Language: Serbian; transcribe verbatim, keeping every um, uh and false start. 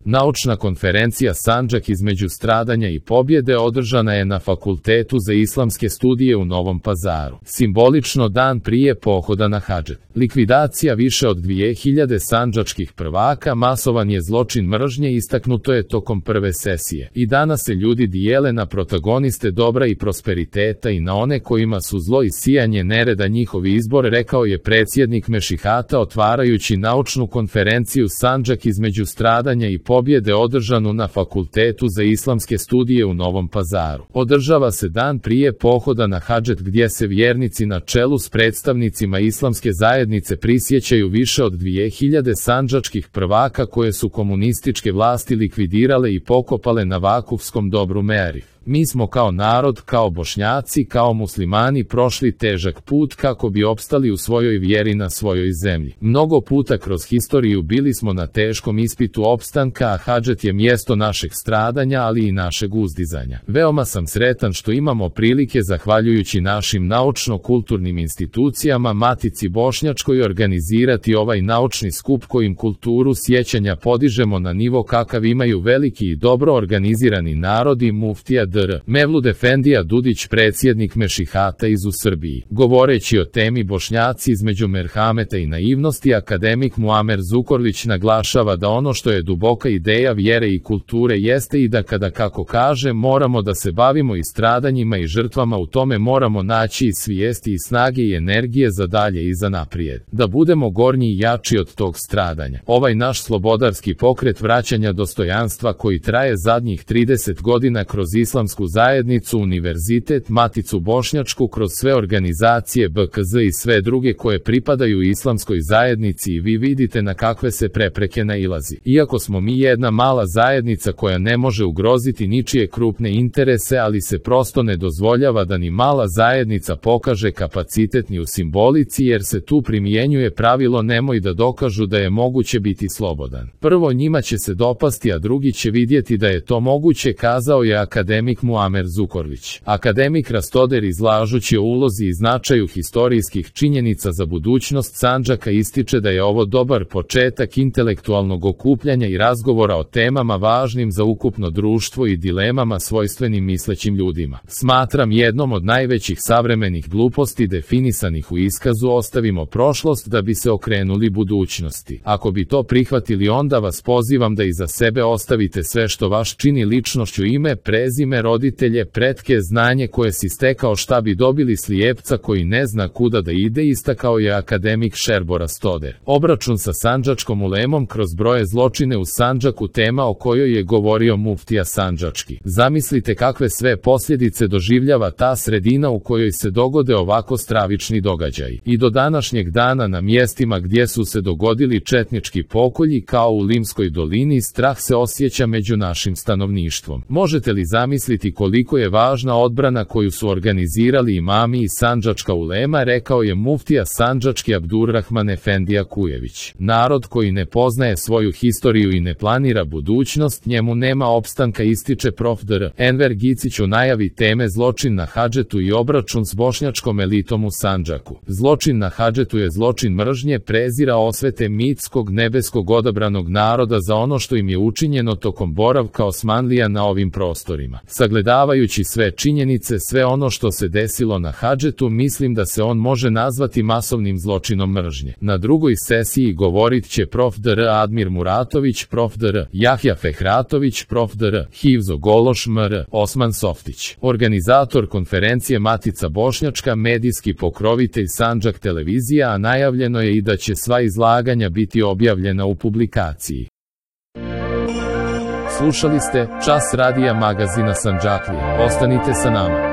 Naučna konferencija Sandžak između stradanja i pobjede održana je na Fakultetu za islamske studije u Novom Pazaru. Simbolično dan prije pohoda na hadž. Likvidacija više od dvije hiljade sandžačkih prvaka masovan je zločin mržnje, istaknuto je tokom prve sesije. I danas se ljudi dijele na protagoniste dobra i prosperiteta i na one kojima su zlo i sijanje nereda njihov izbor, rekao je predsjednik Mešihata otvarajući naučnu konferenciju Sandžak između stradanja i pobjede održanu na Fakultetu za islamske studije u Novom Pazaru. Održava se dan prije pohoda na hadžet gdje se vjernici na čelu s predstavnicima islamske zajednice prisjećaju više od dvije hiljade sandžačkih prvaka koje su komunističke vlasti likvidirale i pokopale na vakufskom dobru Mearif. Mi smo kao narod, kao Bošnjaci, kao muslimani prošli težak put kako bi opstali u svojoj vjeri na svojoj zemlji. Mnogo puta kroz historiju bili smo na teškom ispitu opstanka, a hadžet je mjesto našeg stradanja, ali i našeg uzdizanja. Veoma sam sretan što imamo prilike, zahvaljujući našim naučno-kulturnim institucijama, Matici Bošnjačkoj, organizirati ovaj naučni skup kojim kulturu sjećanja podižemo na nivo kakav imaju veliki i dobro organizirani narodi. Muftija dr. Mevlud Efendija Dudić, predsjednik Mešihata iz u Srbiji. Govoreći o temi Bošnjaci između merhameta i naivnosti, akademik Muamer Zukorlić naglašava da ono što je duboka ideja vjere i kulture jeste i da kada, kako kaže, moramo da se bavimo i stradanjima i žrtvama, u tome moramo naći i svijesti i snage i energije za dalje i za naprijed. Da budemo gornji i jači od tog stradanja. Ovaj naš slobodarski pokret vraćanja dostojanstva koji traje zadnjih trideset godina kroz islamsku zajednicu, univerzitet, Maticu Bošnjačku, kroz sve organizacije B K Z i sve druge koje pripadaju islamskoj zajednici, i vi vidite na kakve se prepreke nailazi. Iako smo mi jedna mala zajednica koja ne može ugroziti ničije krupne interese, ali se prosto ne dozvoljava da ni mala zajednica pokaže kapacitet ni u simbolici, jer se tu primjenjuje pravilo nemoj da dokažu da je moguće biti slobodan. Prvo njima će se dopasti, a drugi će vidjeti da je to moguće, kazao je akademik Muamer Zukorlić. Akademik Rastoder, izlažući o ulozi i značaju historijskih činjenica za budućnost Sandžaka, ističe da je ovo dobar početak intelektualnog okupljanja i razgovora o temama važnim za ukupno društvo i dilemama svojstvenim mislećim ljudima. Smatram jednom od najvećih savremenih gluposti definisanih u iskazu ostavimo prošlost da bi se okrenuli budućnosti. Ako bi to prihvatili, onda vas pozivam da iza sebe ostavite sve što vaš čini ličnošću, ime, prezime, roditelje, pretke, znanje koje si stekao, šta bi dobili slijepca koji ne zna kuda da ide, istakao je akademik Šerbo Rastoder. Obračun sa sandžačkom ulemom kroz broje zločine u Sandžaku, tema o kojoj je govorio muftija sandžački. Zamislite kakve sve posljedice doživljava ta sredina u kojoj se dogode ovako stravični događaji. I do današnjeg dana na mjestima gdje su se dogodili četnički pokolji, kao u Limskoj dolini, strah se osjeća među našim stanovništvom. Možete li zamisliti koliko je važna odbrana koju su organizirali imami i sandžačka ulema, rekao je muftija sandžački Abdurrahman Efendija Kujević. Narod koji ne poznaje svoju historiju i ne planira budućnost, njemu nema opstanka, ističe prof dr Enver Gicić u najavi teme zločin na hadžetu i obračun s bošnjačkom elitom u Sandžaku. Zločin na hadžetu je zločin mržnje, prezira, osvete mitskog nebeskog odabranog naroda za ono što im je učinjeno tokom boravka Osmanlija na ovim prostorima. Sagledavajući sve činjenice, sve ono što se desilo na hadžetu, mislim da se on može nazvati masovnim zločinom mržnje. Na drugoj sesiji govorit će prof dr Admir Muratović, prof dr Jahja Fehratović, prof dr Hivzo Gološ, mr Osman Softić. Organizator konferencije Matica Bošnjačka, medijski pokrovitelj Sandžak televizija, a najavljeno je i da će sva izlaganja biti objavljena u publikaciji. Slušali ste Čas radija magazina Sandžaklije. Ostanite sa nama.